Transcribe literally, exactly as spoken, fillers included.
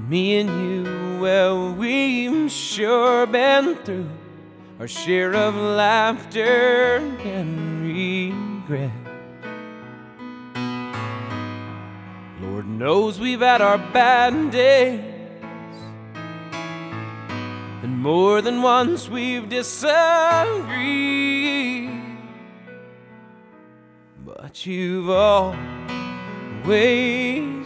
me and you, well, we've sure been through our share of laughter and regret. Lord knows we've had our bad days, and more than once we've disagreed. But you've always